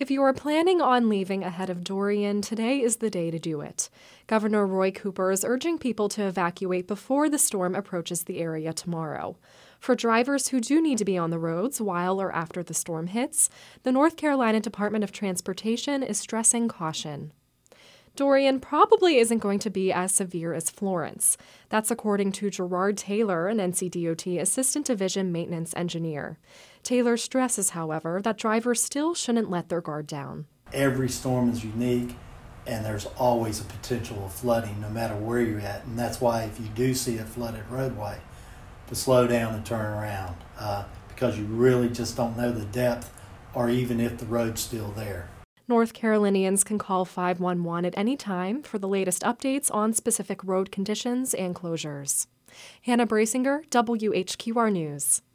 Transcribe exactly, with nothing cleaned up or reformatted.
If you are planning on leaving ahead of Dorian, today is the day to do it. Governor Roy Cooper is urging people to evacuate before the storm approaches the area tomorrow. For drivers who do need to be on the roads while or after the storm hits, the North Carolina Department of Transportation is stressing caution. Dorian probably isn't going to be as severe as Florence. That's according to Gerard Taylor, an N C D O T Assistant Division Maintenance Engineer. Taylor stresses, however, that drivers still shouldn't let their guard down. Every storm is unique, and there's always a potential of flooding no matter where you're at. And that's why if you do see a flooded roadway, to slow down and turn around, uh, because you really just don't know the depth or even if the road's still there. North Carolinians can call five one one at any time for the latest updates on specific road conditions and closures. Hannah Brasinger, W H Q R News.